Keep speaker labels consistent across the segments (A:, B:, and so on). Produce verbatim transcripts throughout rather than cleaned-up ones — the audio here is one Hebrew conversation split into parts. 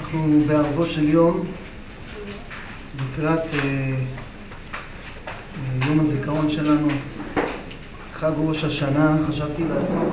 A: אנחנו בערבו של יום, לקראת אה, יום הזיכרון שלנו, חג ראש השנה. חשבתי לעסוק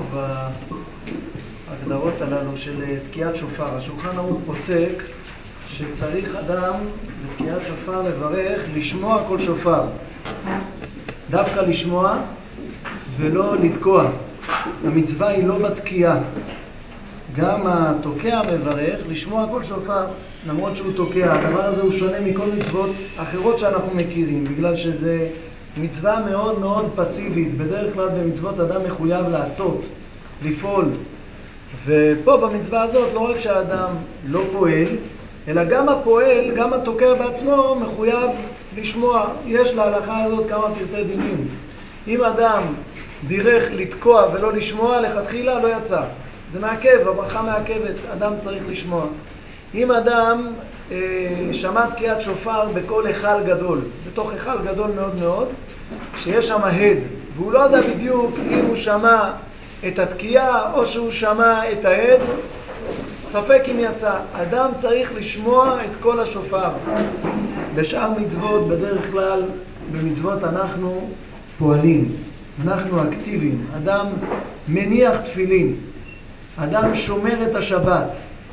A: בהגדרות הללו של תקיעת שופר. השולחן ערוך פוסק שצריך אדם בתקיעת שופר לברך, לשמוע כל שופר. דווקא לשמוע ולא לתקוע. המצווה היא לא בתקיעה. גם התוקע מברך לשמוע כל שופר, למרות שהוא תוקע. הדבר הזה הוא שונה מכל מצוות אחרות שאנחנו מכירים, בגלל שזה מצווה מאוד מאוד פסיבית. בדרך כלל במצוות אדם מחויב לעשות, לפעול. ופה במצווה הזאת לא רק שהאדם לא פועל, אלא גם הפועל, גם התוקע בעצמו מחויב לשמוע. יש להלכה הזאת כמה פרטי דינים. אם אדם בירך לתקוע ולא לשמוע, לכתחילה לא יצא. זה מעכב, הברכה מעכבת, אדם צריך לשמוע. אם אדם אה, שמע תקיעת שופר בכל היכל גדול, בתוך היכל גדול מאוד מאוד, שיש שם הד, והוא לא יודע בדיוק אם הוא שמע את התקיעה או שהוא שמע את ההד, ספק אם יצא. אדם צריך לשמוע את כל השופר. בשאר מצוות, בדרך כלל, במצוות אנחנו פועלים, אנחנו אקטיביים. אדם מניח תפילין, אדם שומר את השבת,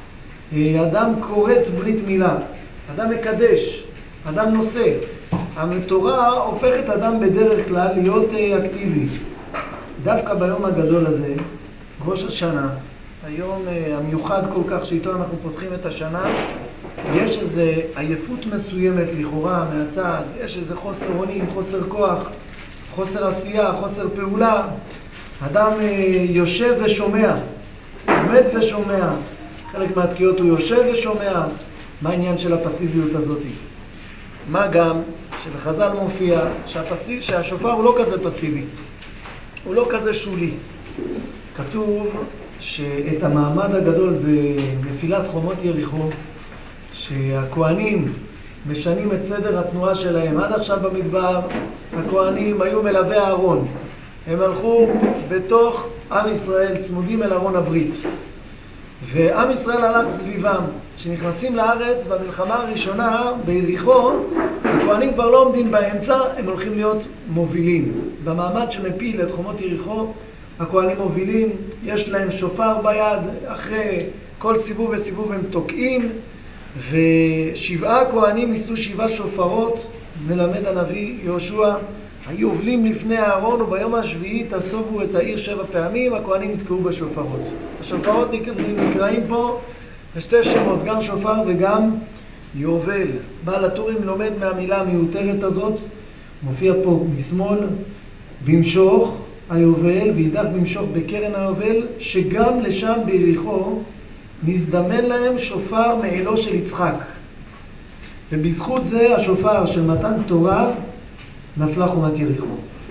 A: אדם קוראת ברית מילה, אדם מקדש, אדם נושא. התורה הופכת אדם בדרך כלל להיות אקטיבי. דווקא ביום הגדול הזה, ראש השנה, היום המיוחד כל כך שאיתו אנחנו פותחים את השנה, יש איזו עייפות מסוימת לכאורה מהצד, יש איזה חוסר אונים, חוסר כוח, חוסר עשייה, חוסר פעולה. אדם יושב ושומע, עומד ושומע. חלק מהתקיעות הוא יושב ושומע. מה העניין של הפסיביות הזאת? מה גם שבחז"ל מופיע שהפסיב, שהשופר הוא לא כזה פסיבי, הוא לא כזה שולי. כתוב שאת המעמד הגדול בנפילת חומות יריחו, שהכהנים משנים את סדר התנועה שלהם. עד עכשיו במדבר הכהנים היו מלווה הארון, הם הלכו בתוך עם ישראל, צמודים אל ארון הברית, ועם ישראל הלך סביבם. כשנכנסים לארץ במלחמה הראשונה ביריחו, הכהנים כבר לא עומדים באמצע, הם הולכים להיות מובילים. במעמד שמפיל את חומות יריחו, הכהנים מובילים, יש להם שופר ביד, אחרי כל סיבוב וסיבוב הם תוקעים, ושבעה כהנים יישאו שבעה שופרות. מלמד הנביא יהושע, היו עובלים לפני הארון, וביום השביעי תסובו את העיר שבע פעמים, הכהנים נתקעו בשופרות. השופרות נקראים פה בשתי שמות, גם שופר וגם יובל. בעל הטורים לומד מהמילה המיותרת הזאת, מופיע פה משמאל, במשוך היובל, וידך במשוך בקרן היובל, שגם לשם ביריחו נזדמן להם שופר מאלו של יצחק. ובזכות זה השופר של מתן תורה נפלה חומת יריחו.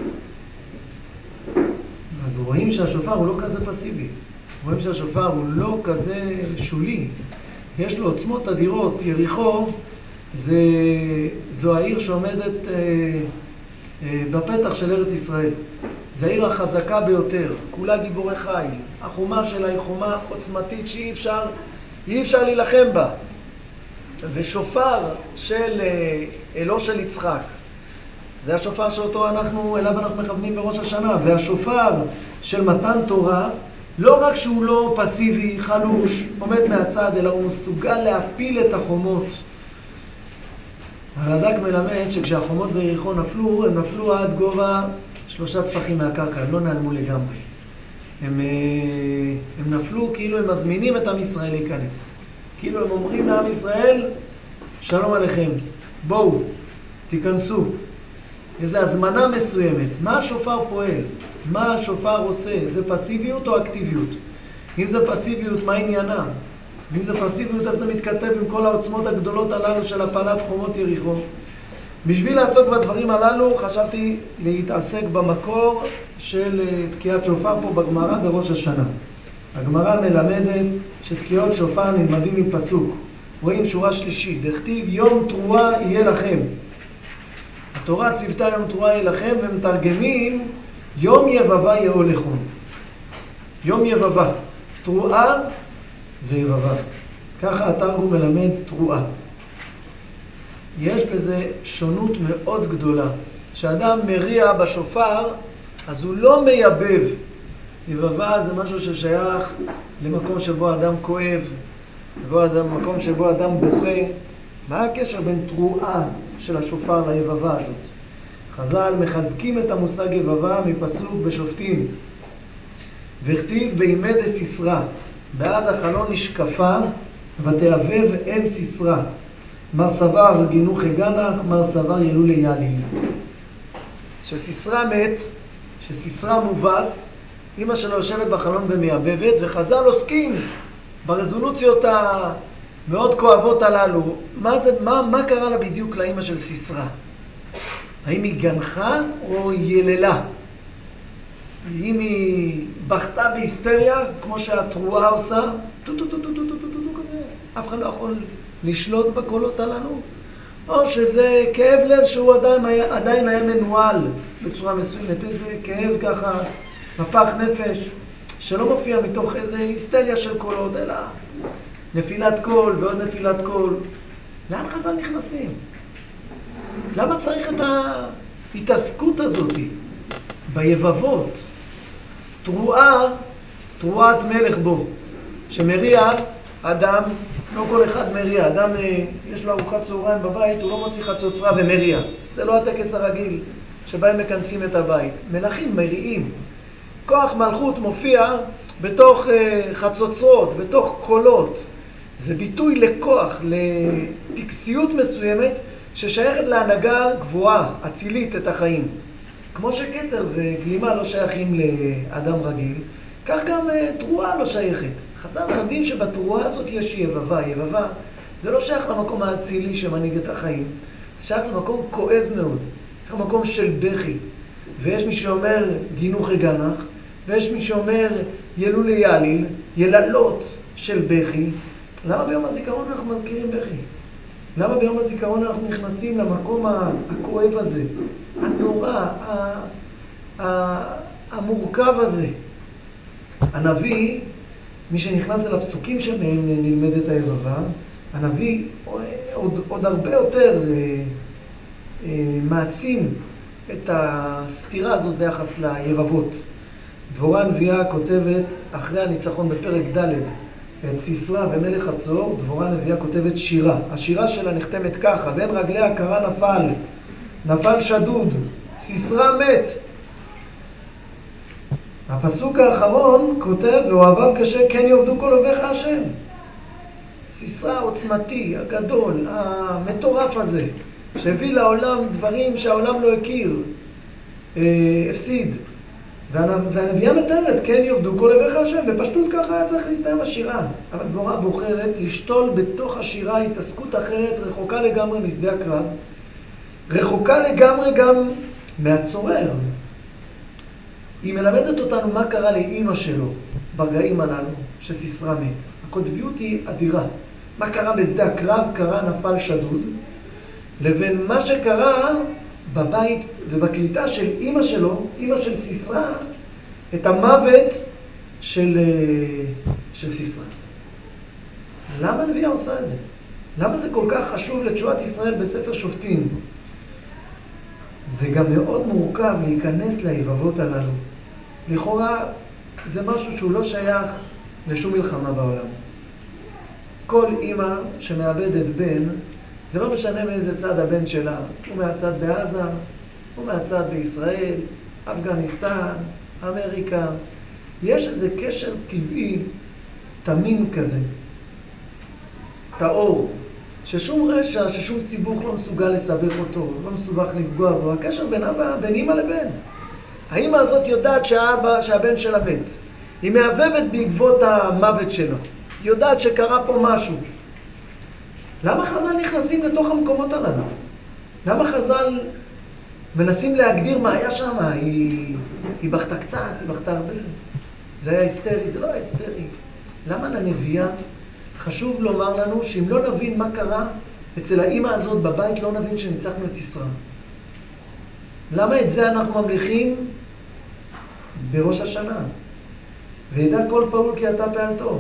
A: אז רואים שהשופר הוא לא כזה פסיבי, רואים שהשופר הוא לא כזה שולי, יש לו עוצמות אדירות. יריחו זה, זו העיר שעומדת אה, אה, בפתח של ארץ ישראל. זו העיר החזקה ביותר, כולה גיבורי חיל. החומה שלה היא חומה עוצמתית שאי אפשר, אי אפשר להילחם בה. ושופר של אלו של יצחק, זה השופר שאותו אנחנו, אליו אנחנו מכוונים בראש השנה. והשופר של מתן תורה, לא רק שהוא לא פסיבי, חלוש, עומד מהצד, אלא הוא מסוגל להפיל את החומות. הרד"ק מלמד שכשהחומות ביריחו נפלו, הם נפלו עד גובה שלושה טפחים מהקרקע, הם לא נעלמו לגמרי. הם, הם נפלו כאילו הם מזמינים את עם ישראל להיכנס. כאילו הם אומרים לעם ישראל, שלום עליכם, בואו, תיכנסו. איזו הזמנה מסוימת. מה השופר פועל? מה השופר עושה? זה פסיביות או אקטיביות? אם זה פסיביות, מה עניינה? אם זה פסיביות, איך זה מתכתב עם כל העוצמות הגדולות הללו של הפלת חומות יריחו? בשביל לעסוק בדברים הללו, חשבתי להתעסק במקור של תקיעת שופר פה בגמרא בראש השנה. הגמרא מלמדת שתקיעות שופר נלמדים עם פסוק. רואים שורה שלישית, דכתיב יום תרועה יהיה לכם. התורה ציוותה יום תרועה יהיה לכם, ומתרגמים יום יבבה יהיה לכם. יום יבבה. תרועה זה יבבה. ככה התרגום מלמד תרועה. יש בזה שונות מאוד גדולה. כשאדם מריע בשופר, אז הוא לא מייבב. יבבה זה משהו ששייך למקום שבו אדם כואב, למקום שבו אדם בוכה. מה הקשר בין תרועה של השופר ליבבה הזאת? חז"ל מחזקים את המושג יבבה מפסוק בשופטים. וכתיב בימי דסיסרא, בעד החלון נשקפה ותאבב אם סיסרא. מר סבר גינוך הגנח, מר סבר ילול יליל. שסיסרא מת, שסיסרא מובס, אמא שלו יושבת בחלון ומייבבת, וחז"ל עוסקים ברזולוציות המאוד כואבות הללו. מה, זה, מה, מה קרה לה בדיוק לאמא של סיסרא? האם היא גנחה או יללה? אם היא בכתה בהיסטריה, כמו שהתרועה עושה, טו טו טו טו טו טו טו טו כזה, אף אחד לא יכול לשלוט בקולות הללו, או שזה כאב לב שהוא עדיין היה, עדיין היה מנוהל בצורה מסוימת, איזה כאב ככה, מפח נפש, שלא מופיע מתוך איזה היסטריה של קולות, אלא נפילת קול ועוד נפילת קול. לאן חז"ל נכנסים? למה צריך את ההתעסקות הזאת ביבבות? תרועה, תרועת מלך בו, שמריע אדם, לא כל אחד מריע, אדם יש לו ארוחת צהריים בבית, הוא לא מוציא חצוצרה ומריע. זה לא הטקס הרגיל שבהם מכנסים את הבית. מלכים מריעים. כוח מלכות מופיע בתוך חצוצרות, בתוך קולות. זה ביטוי לכוח, לטקסיות מסוימת ששייכת להנהגה גבוהה, אצילית את החיים. כמו שכתר וגלימה לא שייכים לאדם רגיל, כך גם תרועה לא שייכת. חז"ל מלמדים שבתרועה הזאת יש יבבה. יבבה זה לא שייך למקום האצילי שמנהיג את החיים, זה שייך למקום כואב מאוד, למקום של בכי. ויש מי שאומר גינוך הגנח, ויש מי שאומר ילול יליל, יללות של בכי. למה ביום הזיכרון אנחנו מזכירים בכי? למה ביום הזיכרון אנחנו נכנסים למקום הכואב הזה, הנורא, המורכב הזה? הנביא, מי שנכנס אל הפסוקים שמהם נלמדת היבבה, הנביא עוד, עוד הרבה יותר אה, אה, מעצים את הסתירה הזאת ביחס ליבבות. דבורה הנביאה כותבת אחרי הניצחון בפרק ד' את סיסרא ומלך חצור, דבורה הנביאה כותבת שירה. השירה שלה נחתמת ככה: בין רגליה קרא נפל, נפל שדוד, סיסרא מת. הפסוק האחרון כותב ואוהביו קשה כן יעבדו כל אוהביך השם. סיסרא העוצמתי, הגדול, המטורף הזה, שהביא לעולם דברים שהעולם לא הכיר, הפסיד. והנביאה מתארת כן יעבדו כל אוהביך השם. בפשטות ככה היה צריך להסתיים השירה, אבל דבורה בוחרת לשתול בתוך השירה התעסקות אחרת, רחוקה לגמרי משדה הקרב, רחוקה לגמרי גם מהצורר. היא מלמדת אותנו מה קרה לאמא שלו ברגעים הללו שסיסרא מת. הקוטביות היא אדירה. מה קרה בשדה הקרב, קרה נפל שדוד, לבין מה שקרה בבית ובקליטה של אמא שלו, אמא של סיסרא, את המוות של, של סיסרא. למה הנביאה עושה את זה? למה זה כל כך חשוב לתשועת ישראל בספר שופטים? זה גם מאוד מורכב להיכנס ליבבות הללו. לכאורה זה משהו שהוא לא שייך לשום מלחמה בעולם. כל אמא שמאבדת בן, זה לא משנה מאיזה צד הבן שלה. הוא מהצד בעזה, הוא מהצד בישראל, אפגניסטן, אמריקה. יש איזה קשר טבעי, תמים כזה, טהור, ששום רשע, ששום סיבוך לא מסוגל לסבך אותו, לא מסובך לפגוע בו. הקשר בין אבא, בין אמא לבן. האמא הזאת יודעת שהאבא, שהבן שלה מת. היא מאבבת בעקבות המוות שלו. היא יודעת שקרה פה משהו. למה חז"ל נכנסים לתוך המקומות הללו? למה חז"ל מנסים להגדיר מה היה שם? היא, היא בכתה קצת, היא בכתה הרבה. זה היה היסטרי, זה לא היה היסטרי. למה לנביאה חשוב לומר לנו שאם לא נבין מה קרה אצל האמא הזאת בבית, לא נבין שניצחנו את סיסרא? למה את זה אנחנו ממליכים בראש השנה? וידע כל פעול כי אתה פעלתו.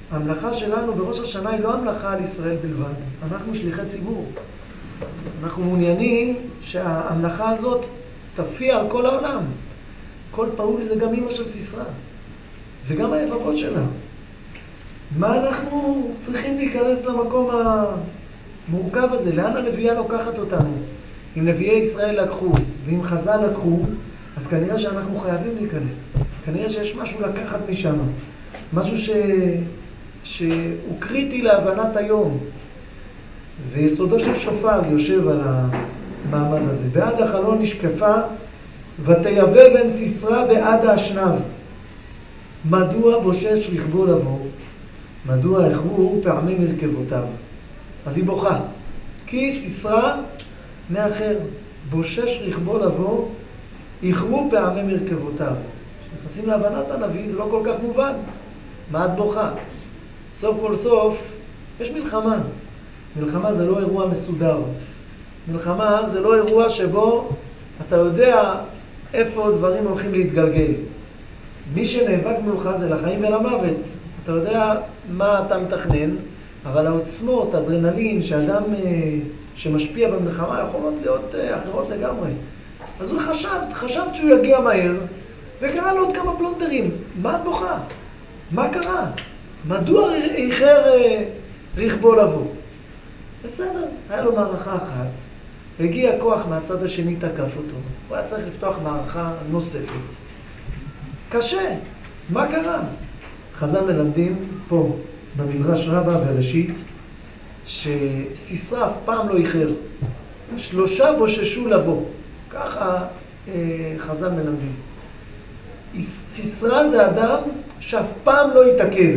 A: המלאכה שלנו בראש השנה היא לא המלאכה על ישראל בלבד. אנחנו שליחי ציבור. אנחנו מעוניינים שהמלאכה הזאת תפיע על כל העולם. כל פאול זה גם אמא של סיסרא. זה גם היבבות שלה. מה אנחנו צריכים להיכנס למקום המורכב הזה? לאן הנביאה לוקחת אותנו? אם נביאי ישראל לקחו, ואם חז"ל לקחו, אז כנראה שאנחנו חייבים להיכנס. כנראה שיש משהו לקחת משם. משהו ש... שהוא קריטי להבנת היום. ויסודו של שופר יושב על המעמד הזה. בעד החלון נשקפה, ותייבא בן סיסרא בעד האשנב. מדוע בושש רכבו לבוא? מדוע החרו פעמי מרכבותיו? אז היא בוכה. כי סיסרא מאחר. בושש רכבו לבוא, החרו פעמי מרכבותיו. כשנכנסים להבנת הנביא, זה לא כל כך מובן. מה את בוכה? סוף כל סוף, יש מלחמה. מלחמה זה לא אירוע מסודר. מלחמה זה לא אירוע שבו אתה יודע איפה דברים הולכים להתגלגל. מי שנאבק מולך זה לחיים ולמוות. אתה יודע מה אתה מתכנן, אבל העוצמות, האדרנלין, שאדם שמשפיע במלחמה יכולות להיות אחרות לגמרי. אז הוא חשב, חשבת שהוא יגיע מהר, וקרא לו עוד כמה פלונטרים. מה את בוכה? מה קרה? מדוע איחר רכבו לבוא? בסדר, היה לו מערכה אחת, הגיע כוח מהצד השני, תקף אותו. הוא היה צריך לפתוח מערכה נוספת. קשה, מה קרה? חז"ל מלמדים פה במדרש רבה בראשית, שסיסרא אף פעם לא איחר. שלושה בוששו לבוא. ככה אה, חז"ל מלמדים. סיסרא זה אדם שאף פעם לא יתעכב.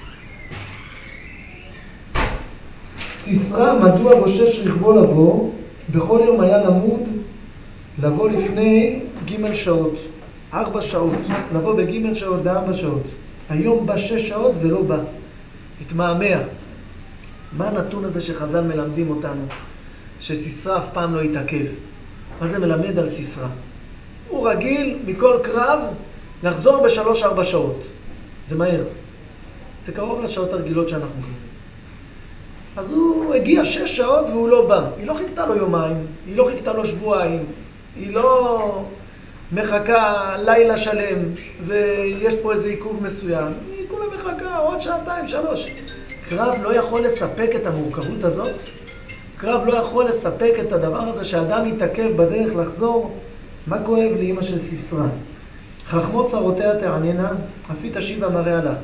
A: סיסרא, מדוע בושש רכבו לבוא? בכל יום היה למוד לבוא לפני ג' שעות. ארבע שעות. לבוא בג' שעות בארבע שעות. היום בא שש שעות ולא בא. התמהמה. מה הנתון הזה שחז"ל מלמדים אותנו? שסיסרא אף פעם לא יתעכב. מה זה מלמד על סיסרא? הוא רגיל מכל קרב לחזור בשלוש ארבע שעות. זה מהר. זה קרוב לשעות הרגילות שאנחנו גרים. אז הוא הגיע שש שעות והוא לא בא. היא לא חיכתה לו יומיים, היא לא חיכתה לו שבועיים, היא לא מחכה לילה שלם ויש פה איזה עיכוב מסוים. היא כולה מחכה עוד שעתיים, שלוש. קרב לא יכול לספק את המורכבות הזאת. קרב לא יכול לספק את הדבר הזה שאדם יתעכב בדרך לחזור. מה כואב לאמא של סיסרא? חכמות צרותיה תעננה, אף היא תשיב המראה לה.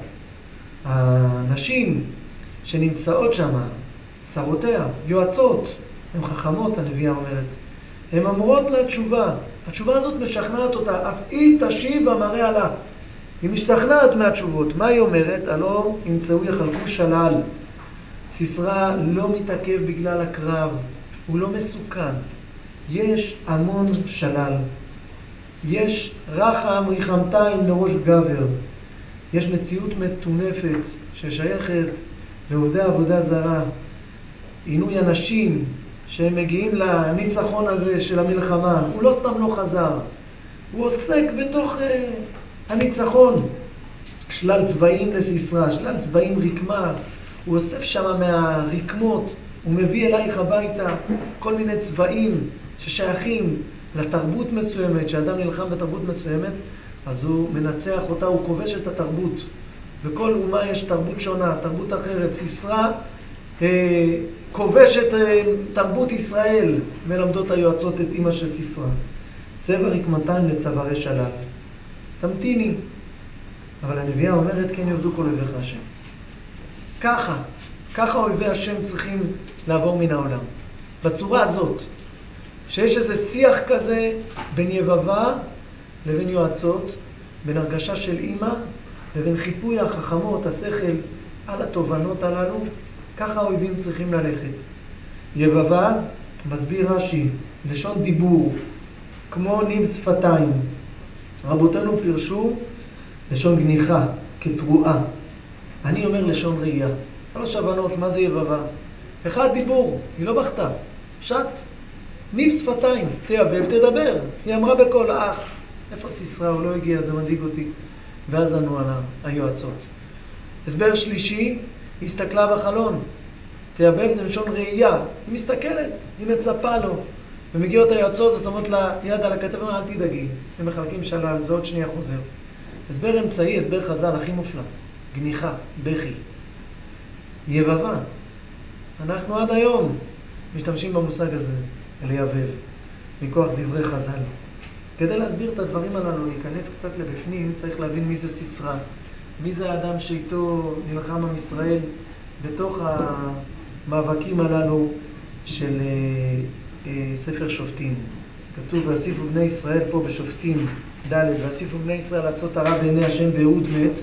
A: הנשים שנמצאות שם, שרותיה, יועצות, הן חכמות, הנביאה אומרת. הן אמרות לה תשובה. התשובה הזאת משכנעת אותה, אף היא תשיב המראה לה. היא משתכנעת מהתשובות. מה היא אומרת? הלא ימצאו יחלקו שלל. סיסרא לא מתעכב בגלל הקרב, הוא לא מסוכן. יש המון שלל. יש רחם ריחמתיים לראש גבר. יש מציאות מטונפת ששייכת לעובדי עבודה זרה. עינוי אנשים שהם מגיעים לניצחון הזה של המלחמה. הוא לא סתם לא חזר. הוא עוסק בתוך uh, הניצחון. שלל צבעים לסיסרא, שלל צבעים רקמה. הוא אוסף שם מהרקמות. הוא מביא אלייך הביתה כל מיני צבעים ששייכים לתרבות מסוימת. שאדם נלחם בתרבות מסוימת, אז הוא מנצח אותה, הוא כובש את התרבות. וכל אומה יש תרבות שונה, תרבות אחרת. סיסרא אה, כובש את אה, תרבות ישראל, מלמדות היועצות את אמא של סיסרא. צבע רקמתיים לצווארי שלל. תמתיני. אבל הנביאה אומרת, כן יעבדו כל אויביך השם. ככה, ככה אויבי השם צריכים לעבור מן העולם. בצורה הזאת, שיש איזה שיח כזה בין יבבה לבין יועצות, בין הרגשה של אמא לבין חיפוי החכמות, השכל על התובנות הללו, ככה האויבים צריכים ללכת. יבבה, מסביר רש"י, לשון דיבור, כמו ניב שפתיים. רבותינו פירשו לשון גניחה, כתרועה. אני אומר לשון ראייה. שלוש הבנות, מה זה יבבה? אחד, דיבור, היא לא בכתה. פשט, ניב שפתיים, תייבב, תדבר. היא אמרה בקול, אח, איפה סיסרא? הוא לא הגיע, זה מדאיג אותי. ואז ענו על היועצות. הסבר שלישי, היא הסתכלה בחלון. תייבב זה לשון ראייה. היא מסתכלת, היא מצפה לו. ומגיעות היועצות ושמות לה יד על הכתב, אל תדאגי. הם מחלקים שלל, זה עוד שנייה חוזר. הסבר אמצעי, הסבר חז"ל, הכי מופלא. גניחה, בכי. יבבה. אנחנו עד היום משתמשים במושג הזה, לייבב, מכוח דברי חז"ל. כדי להסביר את הדברים הללו, להיכנס קצת לבפנים, צריך להבין מי זה סיסרא. מי זה האדם שאיתו נלחם עם ישראל בתוך המאבקים הללו של אה, אה, ספר שופטים. כתוב, והוסיפו בני ישראל פה בשופטים ד', והוסיפו בני ישראל לעשות הרע בעיני השם ואהוד מת,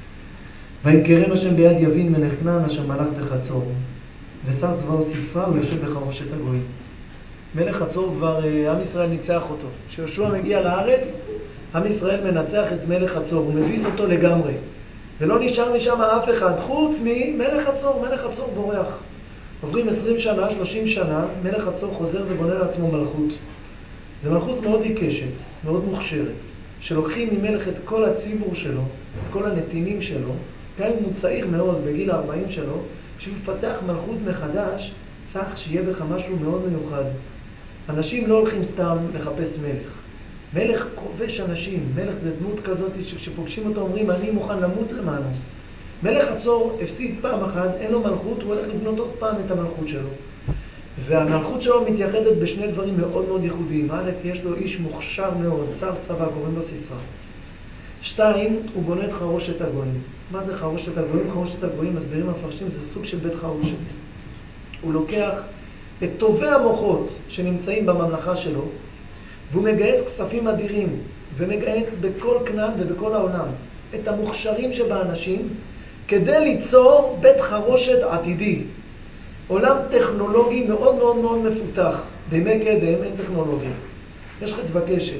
A: וימכרם השם ביד יבין מלך כנען אשר מלך בחצור. ושר צבאו סיסרא הוא יושב בחרושת הגויים. מלך חצור כבר, עם ישראל ניצח אותו. כשיהושע מגיע לארץ, עם ישראל מנצח את מלך חצור, הוא מביס אותו לגמרי. ולא נשאר משם אף אחד, חוץ ממלך חצור, מלך חצור בורח. עוברים עשרים שנה, שלושים שנה, מלך חצור חוזר ובונה לעצמו מלכות. זו מלכות מאוד עיקשת, מאוד מוכשרת, שלוקחים ממלך את כל הציבור שלו, את כל הנתינים שלו, גם אם הוא צעיר מאוד בגיל ה-ארבעים שלו, בשביל לפתח מלכות מחדש, צריך שיהיה בך משהו מאוד מיוחד. אנשים לא הולכים סתם לחפש מלך. מלך כובש אנשים. מלך זה דמות כזאת שכשפוגשים אותו אומרים, אני מוכן למות למענו. מלך חצור הפסיד פעם אחת, אין לו מלכות, הוא הולך לבנות עוד פעם את המלכות שלו. והמלכות שלו מתייחדת בשני דברים מאוד מאוד ייחודיים. א', יש לו איש מוכשר מאוד, שר צבא, קוראים לו סיסרא. שתיים, הוא בונה את חרושת הגויים. מה זה חרושת הגויים? חרושת הגויים, מסבירים המפרשים, זה סוג של בית חרושת. הוא לוקח את טובי המוחות שנמצאים בממלכה שלו, והוא מגייס כספים אדירים, ומגייס בכל כנען ובכל העולם את המוכשרים שבאנשים, כדי ליצור בית חרושת עתידי. עולם טכנולוגי מאוד מאוד מאוד מפותח. בימי קדם אין טכנולוגיה. יש חץ וקשת,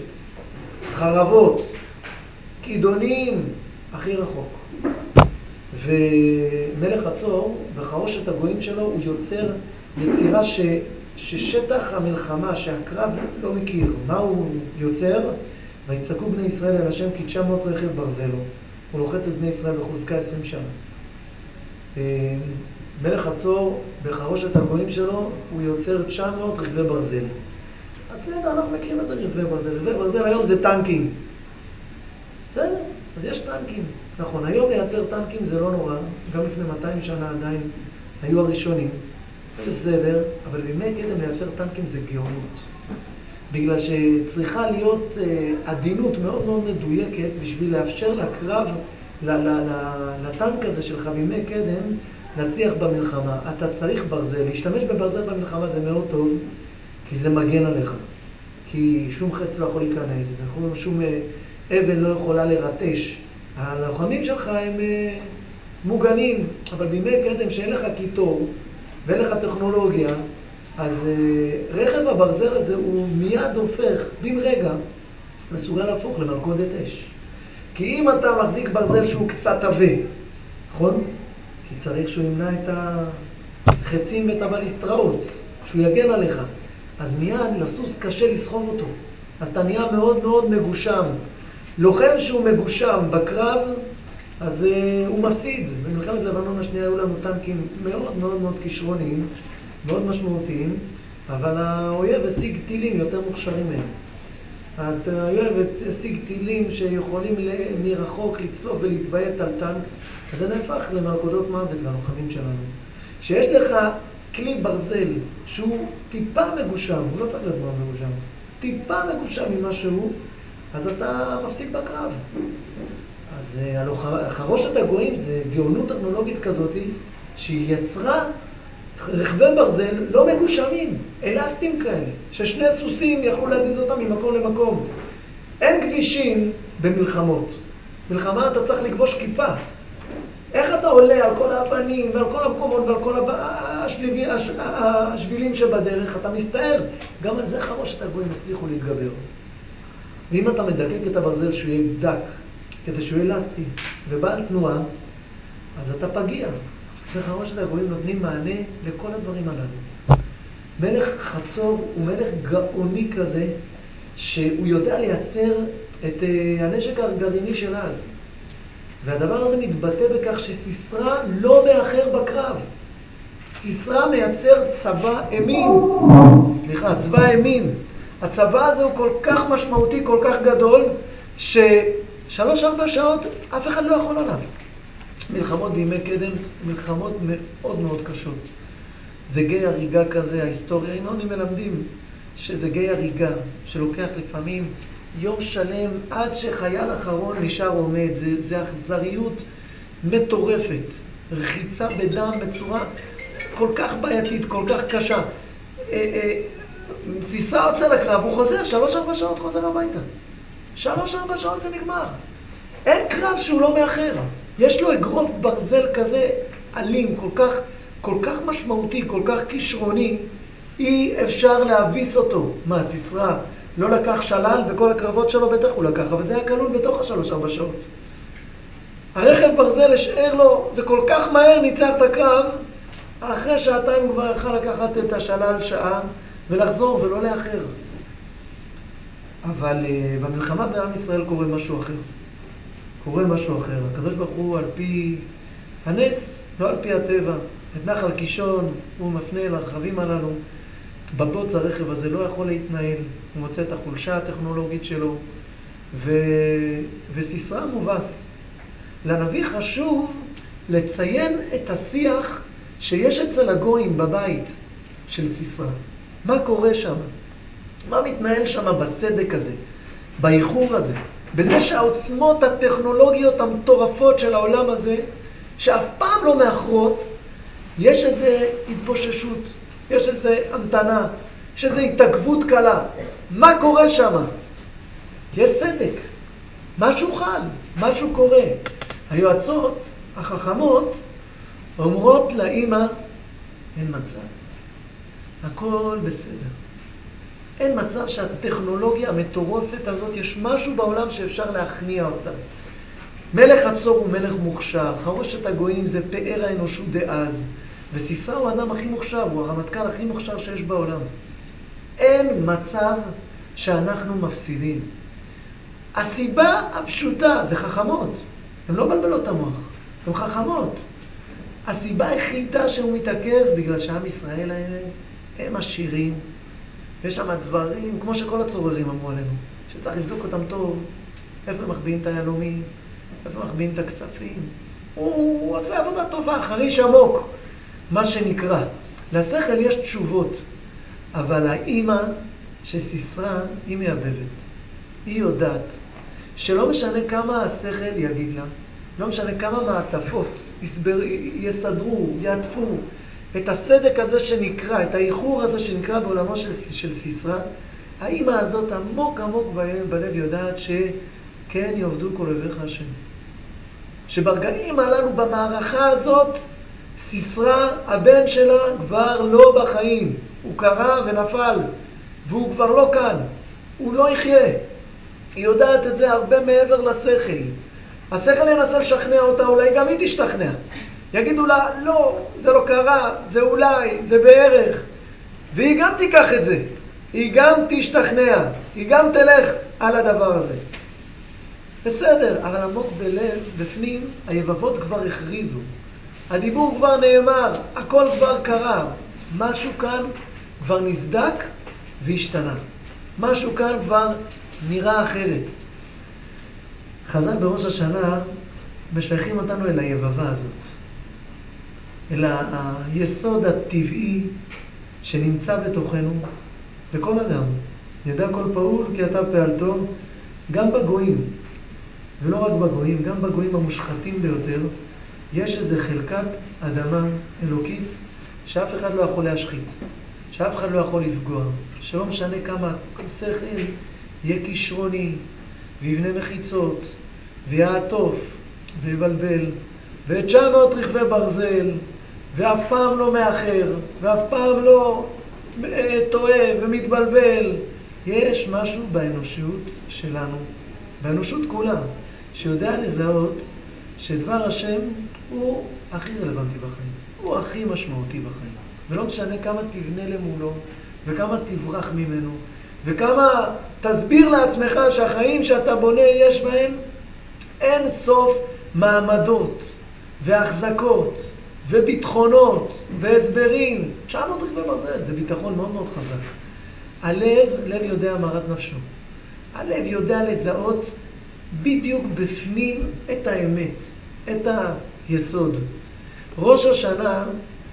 A: חרבות, כידונים, הכי רחוק. ומלך חצור, בחרושת הגויים שלו, הוא יוצר יצירה ש... ששטח המלחמה, שהקרב לא מכיר. מה הוא יוצר? ויצעקו בני ישראל אל השם כי תשע מאות רכב ברזלו. הוא לוחץ את בני ישראל בחוזקה עשרים שנה. מלך חצור, בחרושת הגויים שלו, הוא יוצר תשע מאות רכבי ברזל. אז בסדר, אנחנו מכירים את זה רכבי ברזל. רכבי ברזל היום זה טנקים. בסדר, אז יש טנקים. נכון, היום לייצר טנקים זה לא נורא. גם לפני מאתיים שנה עדיין היו הראשונים. זה בסדר, אבל בימי קדם לייצר טנקים זה גאונות. בגלל שצריכה להיות עדינות מאוד מאוד מדויקת בשביל לאפשר לקרב, לטנק הזה שלך בימי קדם, להצליח במלחמה. אתה צריך ברזל. להשתמש בברזל במלחמה זה מאוד טוב, כי זה מגן עליך. כי שום חץ לא יכול להיכנס, שום אבן לא יכולה לרטש. הלוחמים שלך הם מוגנים, אבל בימי קדם שאין לך קיטור ואין לך טכנולוגיה, אז רכב הברזל הזה הוא מיד הופך, בן רגע, מסוגל להפוך למלכודת אש. כי אם אתה מחזיק ברזל שהוא קצת עבה, נכון? כי צריך שהוא ימנע את החצים ואת הבליסטראות, שהוא יגן עליך. אז מיד לסוס קשה לסחוב אותו. אז אתה נהיה מאוד מאוד מגושם. לוחם שהוא מגושם בקרב, אז uh, הוא מפסיד. במלחמת לבנון השנייה היו לנו טנקים מאוד מאוד מאוד כישרוניים, מאוד משמעותיים, אבל האויב השיג טילים יותר מוכשרים מהם. האויב השיג טילים שיכולים מרחוק לצלוף ולהתביית על טנק, אז זה נהפך למלכודות מוות ללוחמים שלנו. שיש לך כלי ברזל שהוא טיפה מגושם, הוא לא צריך להיות מאוד מגושם, טיפה מגושם ממשהו, אז אתה מפסיד בקרב. אז חרושת הגויים זה גאונות טכנולוגית כזאת שהיא יצרה רכבי ברזל לא מגושמים, אלסטים כאלה, ששני סוסים יכלו להזיז אותם ממקום למקום. אין כבישים במלחמות. מלחמה אתה צריך לכבוש כיפה. איך אתה עולה על כל האבנים ועל כל המקומות ועל כל השבילים, השבילים שבדרך, אתה מסתער. גם על זה חרושת הגויים הצליחו להתגבר. ואם אתה מדקק את הברזל שהוא יהיה דק, כדי שהוא יהיה אלסטי ובעל תנועה, אז אתה פגיע. וחרושת הגויים נותנים מענה לכל הדברים הללו. מלך חצור הוא מלך גאוני כזה, שהוא יודע לייצר את הנשק הגרעיני של אז. והדבר הזה מתבטא בכך שסיסרא לא מאחר בקרב. סיסרא מייצר צבא אימים. סליחה, צבא אימים. הצבא הזה הוא כל כך משמעותי, כל כך גדול, ששלוש ארבע שעות אף אחד לא יכול עליו. מלחמות בימי קדם, מלחמות מאוד מאוד קשות. זה גיא הריגה כזה, ההיסטוריה, אינונים מלמדים שזה גיא הריגה, שלוקח לפעמים יום שלם עד שחייל אחרון נשאר עומד. זה, זה אכזריות מטורפת, רחיצה בדם בצורה כל כך בעייתית, כל כך קשה. סיסרא יוצא לקרב, הוא חוזר, שלוש ארבע שעות חוזר הביתה. שלוש ארבע שעות זה נגמר. אין קרב שהוא לא מאחר. יש לו אגרוף ברזל כזה אלים, כל כך, כל כך משמעותי, כל כך כישרוני, אי אפשר להביס אותו. מה, סיסרא לא לקח שלל בכל הקרבות שלו? בטח הוא לקח, אבל זה היה כלול בתוך השלוש ארבע שעות. הרכב ברזל השאר לו, זה כל כך מהר ניצח את הקרב, אחרי שעתיים הוא כבר יכול לקחת את השלל שעה ולחזור ולא לאחר. אבל uh, במלחמה בעם ישראל קורה משהו אחר. קורה משהו אחר. הקדוש ברוך הוא על פי הנס, לא על פי הטבע. את נחל קישון הוא מפנה לרכבים הללו. בבוץ הרכב הזה לא יכול להתנהל. הוא מוצא את החולשה הטכנולוגית שלו. ו... וסיסרא מובס. לנביא חשוב לציין את השיח שיש אצל הגויים בבית של סיסרא. מה קורה שם? מה מתנהל שם בסדק הזה? באיחור הזה? בזה שהעוצמות הטכנולוגיות המטורפות של העולם הזה, שאף פעם לא מאחרות, יש איזה התבוששות, יש איזה המתנה, יש איזה התעכבות קלה. מה קורה שם? יש סדק. משהו חל, משהו קורה. היועצות החכמות אומרות לאמא, אין מצב. הכל בסדר. אין מצב שהטכנולוגיה המטורפת הזאת, יש משהו בעולם שאפשר להכניע אותה. מלך הצור הוא מלך מוכשר, חרושת הגויים זה פאר האנושות דאז, וסיסרא הוא האדם הכי מוכשר, הוא הרמטכ"ל הכי מוכשר שיש בעולם. אין מצב שאנחנו מפסידים. הסיבה הפשוטה, זה חכמות, הן לא בלבלות המוח, הן חכמות. הסיבה היחידה שהוא מתעכב בגלל שעם ישראל האלה הם עשירים, ויש שם דברים, כמו שכל הצוררים אמרו עלינו, שצריך לבדוק אותם טוב, איפה מחביאים את היהלומים, איפה מחביאים את הכספים. הוא, הוא עושה עבודה טובה, חריש עמוק, מה שנקרא. לשכל יש תשובות, אבל האמא שסיסרא היא מאבבת. היא יודעת שלא משנה כמה השכל יגיד לה, לא משנה כמה מעטפות יסבר, יסדרו, יעטפו, את הסדק הזה שנקרא, את האיחור הזה שנקרא בעולמו של, של סיסרא, האמא הזאת עמוק עמוק בלב יודעת שכן יעבדו כל אויביך השם. שברגעים הללו במערכה הזאת, סיסרא, הבן שלה, כבר לא בחיים. הוא קרא ונפל, והוא כבר לא כאן. הוא לא יחיה. היא יודעת את זה הרבה מעבר לשכל. השכל ינסה לשכנע אותה, אולי גם היא תשתכנע. יגידו לה, לא, זה לא קרה, זה אולי, זה בערך. והיא גם תיקח את זה. היא גם תשתכנע. היא גם תלך על הדבר הזה. בסדר, אבל עמוק בלב, בפנים, היבבות כבר הכריזו. הדיבור כבר נאמר, הכל כבר קרה. משהו כאן כבר נסדק והשתנה. משהו כאן כבר נראה אחרת. חז"ל בראש השנה משייכים אותנו אל היבבה הזאת. אל היסוד הטבעי שנמצא בתוכנו, בכל אדם. ידע כל פעול כי אתה פעלתו, גם בגויים. ולא רק בגויים, גם בגויים המושחתים ביותר, יש איזו חלקת אדמה אלוקית שאף אחד לא יכול להשחית, שאף אחד לא יכול לפגוע, שלא משנה כמה שכל יהיה כישרוני, ויבנה מחיצות, ויעטוף, ויבלבל, ותשע מאות רכבי ברזל, ואף פעם לא מאחר, ואף פעם לא טועה ומתבלבל. יש משהו באנושות שלנו, באנושות כולה, שיודע לזהות שדבר השם הוא הכי רלוונטי בחיים, הוא הכי משמעותי בחיים. ולא משנה כמה תבנה למולו, וכמה תברח ממנו, וכמה תסביר לעצמך שהחיים שאתה בונה יש בהם אין סוף מעמדות והחזקות וביטחונות והסברים, תשע מאות רכבי ברזל, זה ביטחון מאוד מאוד חזק. הלב, לב יודע מרת נפשו. הלב יודע לזהות בדיוק בפנים את האמת, את היסוד. ראש השנה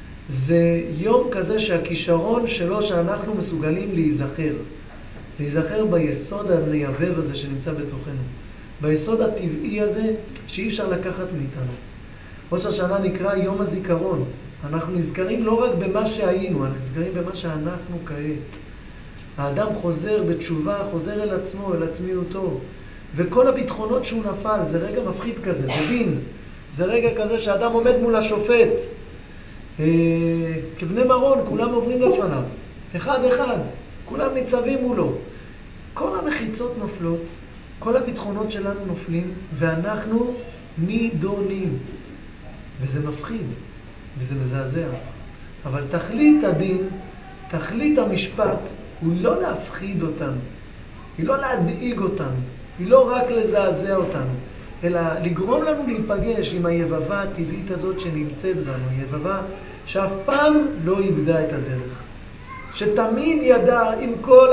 A: זה יום כזה שהכישרון שלו שאנחנו מסוגלים להיזכר. להיזכר ביסוד המייבב הזה שנמצא בתוכנו. ביסוד הטבעי הזה שאי אפשר לקחת מאיתנו. ראש השנה נקרא יום הזיכרון. אנחנו נזכרים לא רק במה שהיינו, אנחנו נזכרים במה שאנחנו כעת. האדם חוזר בתשובה, חוזר אל עצמו, אל עצמיותו. וכל הביטחונות שהוא נפל, זה רגע מפחיד כזה, זה דין. זה רגע כזה שאדם עומד מול השופט. אה, כבני מרון, כולם עוברים לפניו. אחד אחד, כולם ניצבים מולו. כל המחיצות נופלות, כל הביטחונות שלנו נופלים, ואנחנו נידונים. וזה מפחיד, וזה מזעזע. אבל תכלית הדין, תכלית המשפט, הוא לא להפחיד אותנו, היא לא להדאיג אותנו, היא לא רק לזעזע אותנו, אלא לגרום לנו להיפגש עם היבבה הטבעית הזאת שנמצאת בנו, יבבה שאף פעם לא איבדה את הדרך. שתמיד ידע עם כל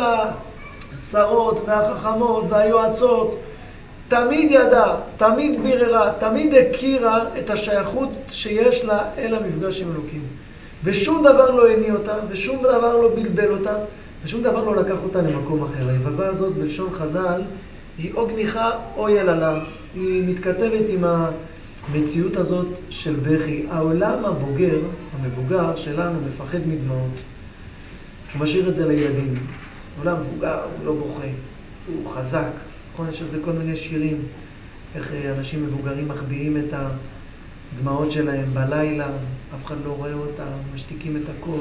A: השרות והחכמות והיועצות, תמיד ידע, תמיד ביררה, תמיד הכירה את השייכות שיש לה אל המפגש עם אלוקים. ושום דבר לא הניע אותה, ושום דבר לא בלבל אותה, ושום דבר לא לקח אותה למקום אחר. היבבה הזאת בלשון חז"ל היא או גניחה או יללה. היא מתכתבת עם המציאות הזאת של בכי. העולם הבוגר, המבוגר שלנו, מפחד מדמעות. הוא משאיר את זה לילדים. העולם מבוגר, הוא לא בוכה, הוא חזק. נכון, יש על זה כל מיני שירים, איך אנשים מבוגרים מחביאים את הדמעות שלהם בלילה, אף אחד לא רואה אותם, משתיקים את הכל.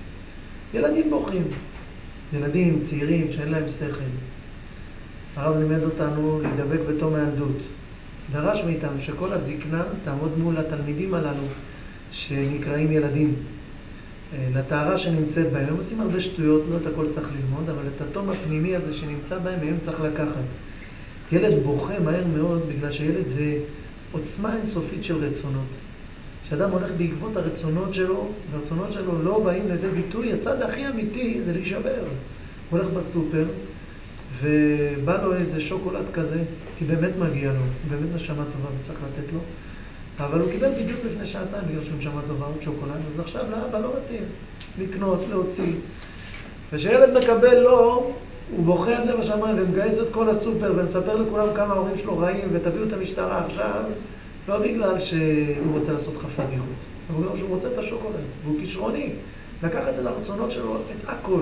A: ילדים בוכים, ילדים צעירים שאין להם שכל. הרב לימד אותנו להידבק בתום הילדות. דרש מאיתנו שכל הזקנה תעמוד מול התלמידים הללו שנקראים ילדים. לטהרה שנמצאת בהם, הם עושים הרבה שטויות, לא את הכל צריך ללמוד, אבל את התום הפנימי הזה שנמצא בהם, הם צריך לקחת. ילד בוכה מהר מאוד, בגלל שילד זה עוצמה אינסופית של רצונות. כשאדם הולך בעקבות הרצונות שלו, והרצונות שלו לא באים לידי ביטוי, הצד הכי אמיתי זה להישבר. הוא הולך בסופר, ובא לו איזה שוקולד כזה, כי באמת מגיע לו, הוא באמת נשמה טובה וצריך לתת לו. אבל הוא קיבל בדיוק לפני שעתיים, בגלל שהוא נשמה טובה עוד שוקולד, אז עכשיו לאבא לא מתאים לקנות, להוציא. ושילד מקבל לו, הוא בוכה עד לב השמיים ומגייס את כל הסופר ומספר לכולם כמה ההורים שלו רעים ותביאו את המשטרה עכשיו, לא בגלל שהוא רוצה לעשות לך פדיחות, אבל בגלל שהוא רוצה את השוקולד, והוא כישרוני, לקחת את הרצונות שלו, את הכל.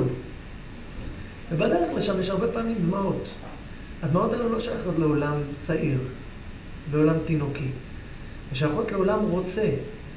A: ובדרך לשם יש הרבה פעמים דמעות. הדמעות האלה לא שייכות לעולם צעיר, לעולם תינוקי. ושייכות לעולם רוצה.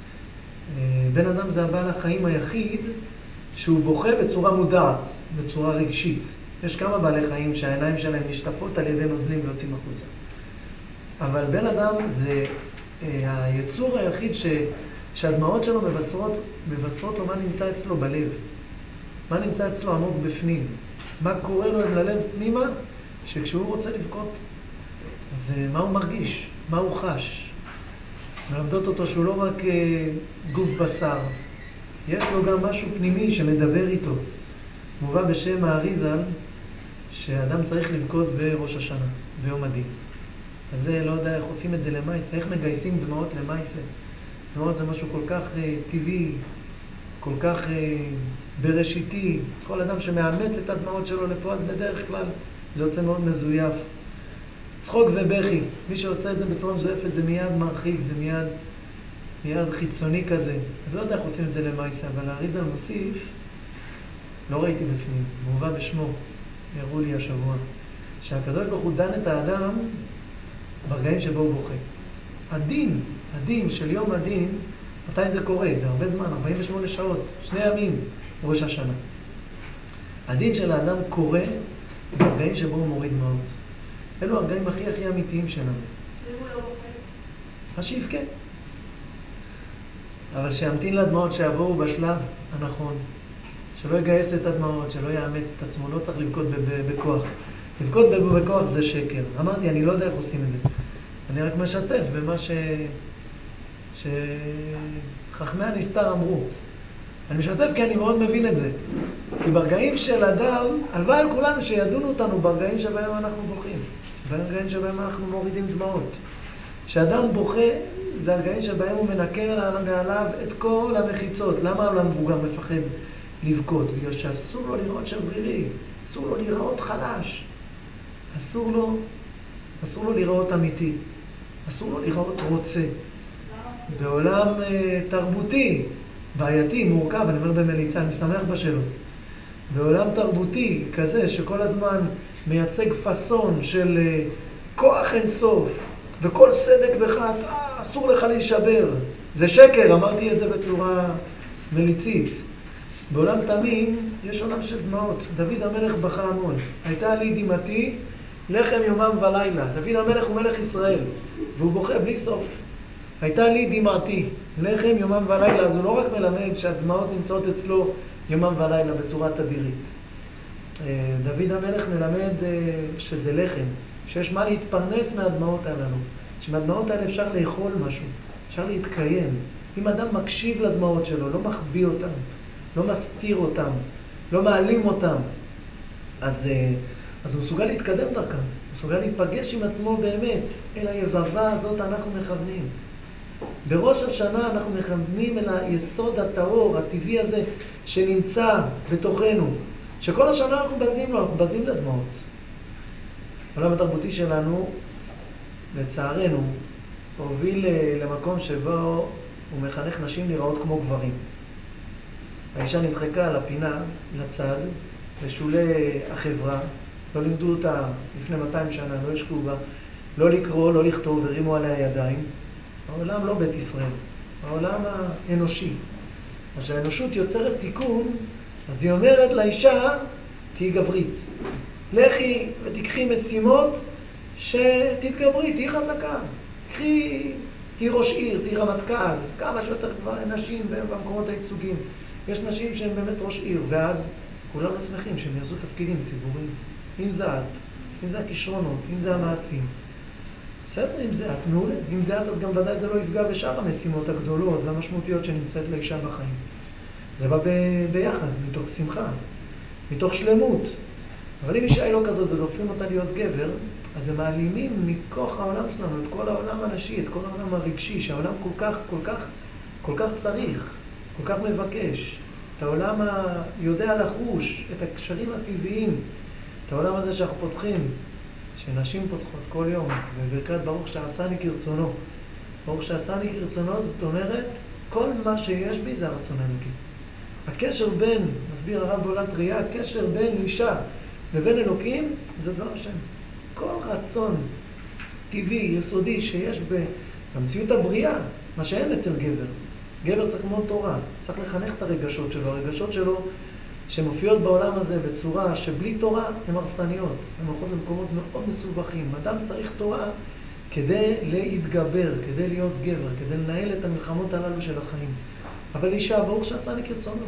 A: בן אדם זה הבעל החיים היחיד שהוא בוכה בצורה מודעת, בצורה רגשית. יש כמה בעלי חיים שהעיניים שלהם נשטפות על ידי נוזלים ויוצאים החוצה. אבל בן אדם זה היצור היחיד ש... שהדמעות שלו מבשרות, מבשרות לו מה נמצא אצלו בלב. מה נמצא אצלו עמוק בפנים. מה קורה לו ללב פנימה, שכשהוא רוצה לבכות, אז מה הוא מרגיש? מה הוא חש? מלמדות אותו שהוא לא רק גוף בשר, יש לו גם משהו פנימי שמדבר איתו. מובא בשם האריז"ל שאדם צריך לבכות בראש השנה, ביום הדין. אז זה לא יודע איך עושים את זה למייסה, איך מגייסים דמעות למייסה. דמעות זה משהו כל כך uh, טבעי, כל כך uh, בראשיתי. כל אדם שמאמץ את הדמעות שלו לפה, אז בדרך כלל זה יוצא מאוד מזויף. צחוק ובכי, מי שעושה את זה בצורה מזויפת זה מיד מרחיק, זה מיד, מיד חיצוני כזה. אז לא יודע איך עושים את זה למייסה, אבל האריז"ל מוסיף, לא ראיתי בפנים, מובא בשמו, הראו לי השבוע, שהקדוש ברוך הוא דן את האדם ברגעים שבו הוא בוכה. הדין, הדין של יום הדין, מתי זה קורה? זה הרבה זמן, ארבעים ושמונה שעות, שני ימים, ראש השנה. הדין של האדם קורה ברגעים שבו הוא מוריד דמעות. אלו הרגעים הכי הכי אמיתיים שלנו.
B: ואם הוא לא בוכה?
A: אז שיבכה. אבל שימתין לדמעות שיבואו בשלב הנכון. שלא יגייס את הדמעות, שלא יאמץ את עצמו, לא צריך לבכות בכוח. לבכות בכוח זה שקר. אמרתי, אני לא יודע איך עושים את זה. אני רק משתף במה ש... שחכמי הנסתר אמרו. אני משתף כי אני מאוד מבין את זה. כי ברגעים של אדם, הלוואי על כולנו שידונו אותנו ברגעים שבהם אנחנו בוכים. ברגעים שבהם אנחנו מורידים דמעות. כשאדם בוכה, זה הרגעים שבהם הוא מנקר מעליו את כל המחיצות. למה העולם מבוגר מפחד לבכות? בגלל שאסור לו לראות שברירי, אסור לו לראות חלש, אסור לו, אסור לו לראות אמיתי, אסור לו לראות רוצה. בעולם uh, תרבותי, בעייתי, מורכב, אני אומר במליצה, אני שמח בשאלות. בעולם תרבותי כזה שכל הזמן מייצג פסון של uh, כוח אינסוף, וכל סדק בך, אה, אסור לך להישבר. זה שקר, אמרתי את זה בצורה מליצית. בעולם תמים יש עולם של דמעות. דוד המלך בכה המון. הייתה לי דמעתי לחם יומם ולילה. דוד המלך הוא מלך ישראל, והוא בוכה בלי סוף. הייתה לי דמעתי לחם יומם ולילה. אז הוא לא רק מלמד שהדמעות נמצאות אצלו יומם ולילה בצורה תדירית. דוד המלך מלמד שזה לחם, שיש מה להתפרנס מהדמעות הללו, שמהדמעות האלה אפשר לאכול משהו, אפשר להתקיים. אם אדם מקשיב לדמעות שלו, לא מחביא אותם, לא מסתיר אותם, לא מעלים אותם, אז, אז הוא מסוגל להתקדם דרכם, הוא מסוגל להיפגש עם עצמו באמת. אל היבבה הזאת אנחנו מכוונים. בראש השנה אנחנו מכוונים אל היסוד הטהור, הטבעי הזה שנמצא בתוכנו, שכל השנה אנחנו בזים לו, אנחנו בזים לדמעות. העולם התרבותי שלנו, לצערנו, הוביל למקום שבו הוא מחנך נשים לראות כמו גברים. האישה נדחקה על הפינה, לצד, לשולי החברה, לא לימדו אותה לפני מאתיים שנה, לא השקעו בה, לא לקרוא, לא לכתוב, הרימו עליה ידיים. העולם לא בית ישראל, העולם האנושי. אז שהאנושות יוצרת תיקון, אז היא אומרת לאישה, תהי גברית. לכי ותקחי משימות שתתגברי, תהי חזקה. תקחי, תהי ראש עיר, תהי רמטכ"ל, כמה שיותר כבר נשים במקומות הייצוגים. יש נשים שהן באמת ראש עיר, ואז כולנו שמחים שהם יעשו תפקידים ציבוריים. אם זה את, אם זה הכישרונות, אם זה המעשים. בסדר, אם זה את, מעולה. אם זה את, אז גם ודאי זה לא יפגע בשאר המשימות הגדולות והמשמעותיות שנמצאת לאישה בחיים. זה בא ב- ביחד, מתוך שמחה, מתוך שלמות. אבל אם אישה היא לא כזאת ודוחפים אותה להיות גבר, אז הם מעלימים מכוח העולם שלנו את כל העולם הנשי, את כל העולם הרגשי, שהעולם כל כך, כל כך, כל כך צריך, כל כך מבקש. את העולם היודע לחוש, את הקשרים הטבעיים, את העולם הזה שאנחנו פותחים, שנשים פותחות כל יום, בברכת ברוך שעשני כרצונו. ברוך שעשני כרצונו, זאת אומרת, כל מה שיש בי זה הרצון האלוקי. הקשר בין, מסביר הרב בעולת ראייה, הקשר בין אישה לבין אלוקים זה דבר השם. כל רצון טבעי, יסודי שיש במציאות הבריאה, מה שאין אצל גבר. גבר צריך ללמוד תורה, צריך לחנך את הרגשות שלו, הרגשות שלו שמופיעות בעולם הזה בצורה שבלי תורה הן הרסניות, הן הולכות למקומות מאוד מסובכים. אדם צריך תורה כדי להתגבר, כדי להיות גבר, כדי לנהל את המלחמות הללו של החיים. אבל אישה, ברוך שעשני כרצונו.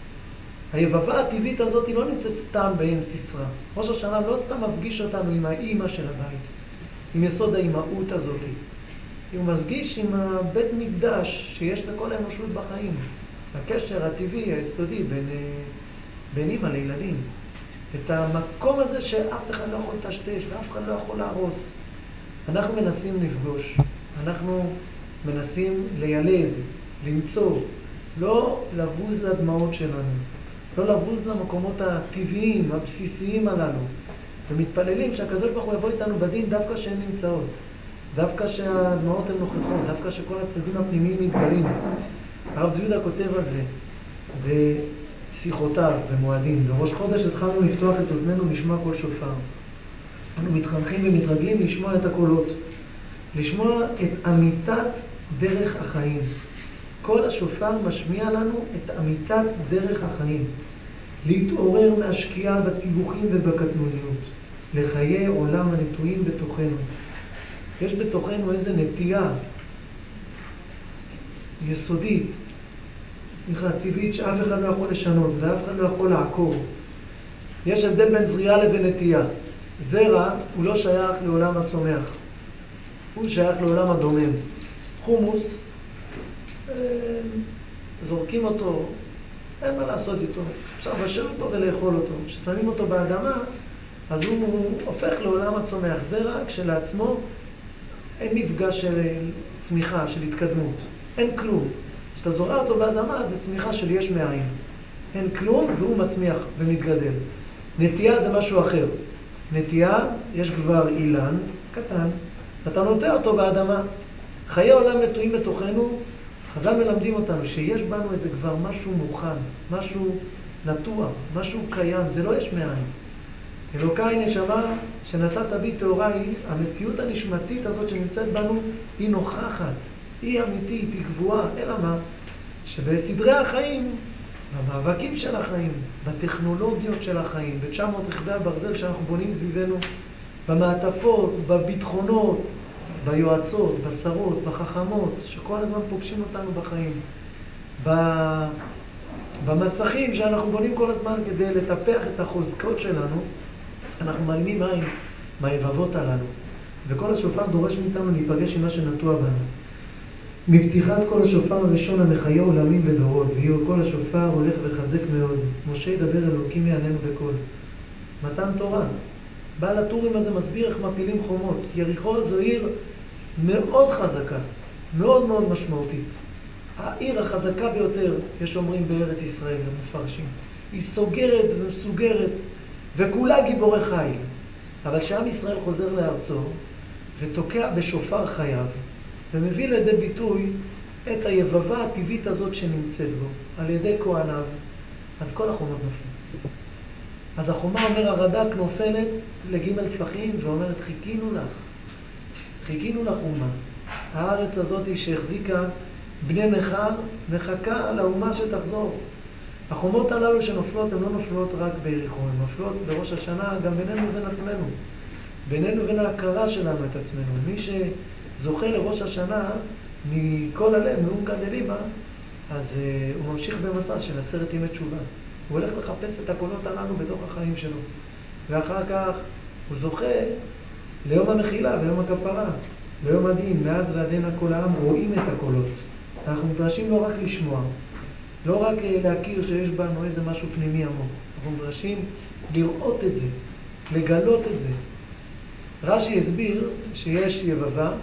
A: היבבה הטבעית הזאת היא לא נמצאת סתם באם סיסרא. ראש השנה לא סתם מפגיש אותנו עם האימא של הבית, עם יסוד האימהות הזאת. הוא מפגיש עם הבית מקדש שיש לכל האנושות בחיים. הקשר הטבעי, היסודי בין, בין אימא לילדים. את המקום הזה שאף אחד לא יכול לטשטש ואף אחד לא יכול להרוס. אנחנו מנסים לפגוש, אנחנו מנסים לילד, למצוא, לא לבוז לדמעות שלנו, לא לבוז למקומות הטבעיים, הבסיסיים הללו, ומתפללים שהקדוש ברוך הוא יבוא איתנו בדין דווקא שהן נמצאות, דווקא שהדמעות הן נוכחות, דווקא שכל הצדדים הפנימיים מתגלים. הרב צבי יהודה כותב על זה בשיחותיו, במועדים. בראש חודש התחלנו לפתוח את אוזנינו לשמוע קול שופר. אנו מתחנכים ומתרגלים לשמוע את הקולות, לשמוע את אמיתת דרך החיים. כל השופר משמיע לנו את אמיתת דרך החיים. להתעורר מהשקיעה בסיבוכים ובקטנוניות, לחיי עולם הנטועים בתוכנו. יש בתוכנו איזו נטייה יסודית, סליחה, טבעית, שאף אחד לא יכול לשנות ואף אחד לא יכול לעקור. יש הבדל בין זריעה לבין נטייה. זרע הוא לא שייך לעולם הצומח. הוא שייך לעולם הדומם. חומוס, זורקים אותו, אין מה לעשות איתו. אפשר לבשל אותו ולאכול אותו. כששמים אותו באדמה, אז הוא הופך לעולם הצומח. זה רק שלעצמו אין מפגש של צמיחה, של התקדמות. אין כלום. כשאתה זורע אותו באדמה, זה צמיחה של יש מאין. אין כלום והוא מצמיח ומתגדל. נטייה זה משהו אחר. נטייה, יש כבר אילן קטן, אתה נוטע אותו באדמה. חיי עולם נטועים בתוכנו, חז"ל מלמדים אותנו שיש בנו איזה כבר משהו מוכן, משהו נטוע, משהו קיים, זה לא יש מאין. אלוקיי נשמה שנתת בי תאוריי, המציאות הנשמתית הזאת שנמצאת בנו היא נוכחת, היא אמיתית, היא קבועה, אלא מה? שבסדרי החיים, במאבקים של החיים, בטכנולוגיות של החיים, ב-תשע מאות רכבי הברזל שאנחנו בונים סביבנו, במעטפות, בביטחונות, ביועצות, בשרות, בחכמות, שכל הזמן פוגשים אותנו בחיים, במסכים שאנחנו בונים כל הזמן כדי לטפח את החוזקות שלנו, אנחנו מעלימים עין מהיבבות הללו. וכל השופר דורש מאיתנו להיפגש עם מה שנטוע בנו. מפתיחת כל השופר הראשון המחיה עולמים ודורות, ויהיו כל השופר הולך וחזק מאוד. משה ידבר אלוקים יעננו בקול. מתן תורה. בעל הטורים הזה מסביר איך מפילים חומות. יריחו זו עיר מאוד חזקה, מאוד מאוד משמעותית. העיר החזקה ביותר, יש אומרים בארץ ישראל, למפרשים. היא סוגרת ומסוגרת, וכולה גיבורי חיל. אבל כשעם ישראל חוזר לארצו, ותוקע בשופר חייו, ומביא לידי ביטוי את היבבה הטבעית הזאת שנמצאת בו, על ידי כהניו, אז כל החומות נופלות. אז החומה, אומר הרד"ק, נופלת לגימל טפחים, ואומרת, חיכינו לך. חיכינו לך אומה. הארץ הזאת שהחזיקה בני נכר, מחכה לאומה שתחזור. החומות הללו שנופלות, הן לא נופלות רק ביריחו, הן נופלות בראש השנה גם בינינו ובין עצמנו. בינינו ובין ההכרה שלנו את עצמנו. מי שזוכה לראש השנה מכל הלב, מעומקא דליבא, אז uh, הוא ממשיך במסע של עשרת ימי תשובה. הוא הולך לחפש את הקולות הללו בתוך החיים שלו. ואחר כך הוא זוכה ליום המחילה ויום הכפרה, ליום הדין, מאז ועד הנה כל העם רואים את הקולות. אנחנו נדרשים לא רק לשמוע, לא רק להכיר שיש בנו איזה משהו פנימי עמוק. אנחנו נדרשים לראות את זה, לגלות את זה. רש"י הסביר שיש יבבה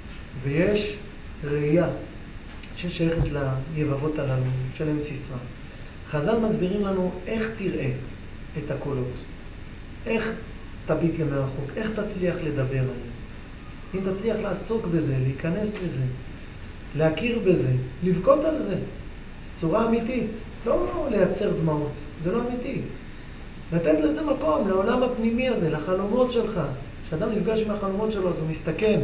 A: ויש ראייה ששייכת ליבבות הללו של אם סיסרא. חז"ל מסבירים לנו איך תראה את הקולות, איך תביט למרחוק, איך תצליח לדבר על זה. אם תצליח לעסוק בזה, להיכנס לזה, להכיר בזה, לבכות על זה, צורה אמיתית, לא לייצר דמעות, זה לא אמיתי. לתת לזה מקום, לעולם הפנימי הזה, לחלומות שלך. כשאדם נפגש עם החלומות שלו, אז הוא מסתכן.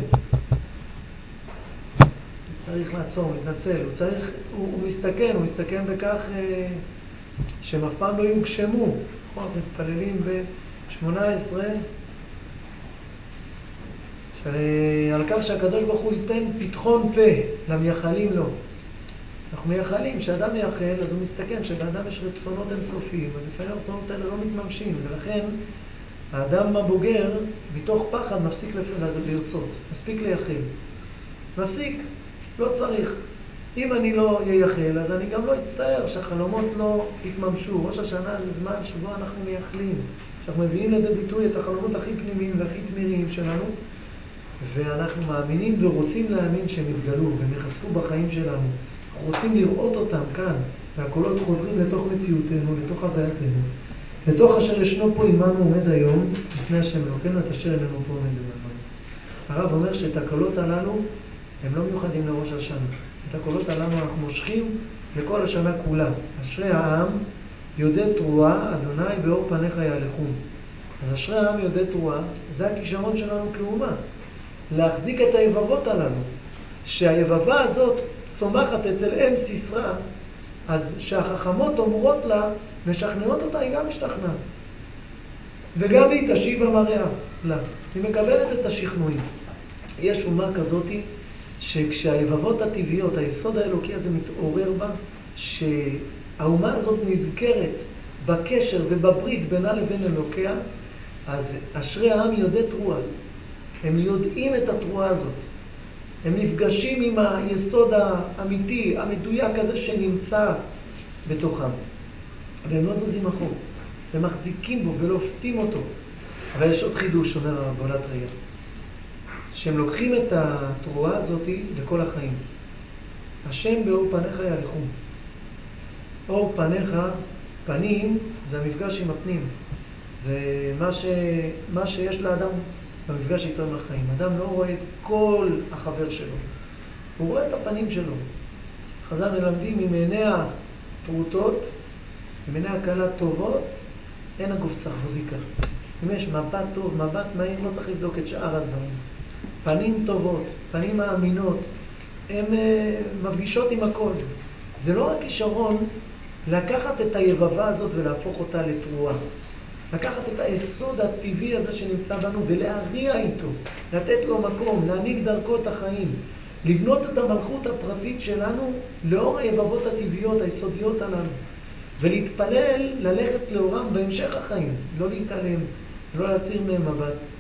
A: הוא צריך לעצור, הוא מתנצל, הוא צריך, הוא, הוא מסתכן, הוא מסתכן בכך אה, שהם אף פעם לא יוגשמו. אנחנו מתפללים ב-שמונה עשרה, על כך שהקדוש ברוך הוא ייתן פתחון פה למייחלים לו. אנחנו מייחלים, כשאדם מייחל, אז הוא מסתכן, כשבאדם יש רצונות אינסופיים, אז לפעמים הרצונות האלה לא מתממשים, ולכן האדם הבוגר, מתוך פחד, מפסיק לרצות, מספיק לייחל. מפסיק, לא צריך. אם אני לא ייחל, אז אני גם לא אצטער שהחלומות לא יתממשו. ראש השנה זה זמן שבו אנחנו מייחלים, שאנחנו מביאים לידי ביטוי את החלומות הכי פנימיים והכי תמיריים שלנו, ואנחנו מאמינים ורוצים להאמין שהם יתגלו והם יחשפו בחיים שלנו. אנחנו רוצים לראות אותם כאן, והקולות חודרים לתוך מציאותנו, לתוך הווייתנו, לתוך אשר ישנו פה עמנו עומד היום, לפני השם אלוקינו, את אשר איננו פה עומד במקום. הרב אומר שאת הקולות הללו הם לא מיוחדים לראש השנה. את הקולות הללו אנחנו מושכים לכל השנה כולה. אשרי העם יודע תרועה, אדוני באור פניך יהלכון. אז אשרי העם יודע תרועה, זה הכישרון שלנו כאומה. להחזיק את היבבות הללו. שהיבבה הזאת צומחת אצל אם סיסרא, אז שהחכמות אומרות לה, משכנעות אותה, היא גם משתכנעת. וגם היא תשיב המראה לה. היא מקבלת את השכנועים. יש אומה כזאת שכשהיבבות הטבעיות, היסוד האלוקי הזה מתעורר בה, שהאומה הזאת נזכרת בקשר ובברית בינה לבין אלוקיה, אז אשרי העם יודע תרועה. הם יודעים את התרועה הזאת. הם נפגשים עם היסוד האמיתי, המדויק הזה שנמצא בתוכם. והם לא זזים אחור, הם מחזיקים בו ולופתים אותו. אבל יש עוד חידוש, אומר הרב בעולת ראייה, שהם לוקחים את התרועה הזאת לכל החיים. השם באור פניך יהלכו. אור פניך, פנים, זה המפגש עם הפנים. זה מה, ש... מה שיש לאדם במפגש איתו עם החיים. אדם לא רואה את כל החבר שלו, הוא רואה את הפנים שלו. חז"ל מלמדים, אם עיני הטרוטות, אם עיני הקלה טובות, אין הגוף צריך בביקה. אם יש מבט טוב, מבט מהיר, לא צריך לבדוק את שאר הדברים. פנים טובות, פנים מאמינות, הן מפגישות עם הכל. זה לא רק כישרון לקחת את היבבה הזאת ולהפוך אותה לתרועה. לקחת את היסוד הטבעי הזה שנמצא בנו ולהריע איתו, לתת לו מקום, להנהיג דרכו את החיים, לבנות את המלכות הפרטית שלנו לאור היבבות הטבעיות, היסודיות עלינו, ולהתפלל, ללכת לאורם בהמשך החיים, לא להתעלם, לא להסיר מהם מבט.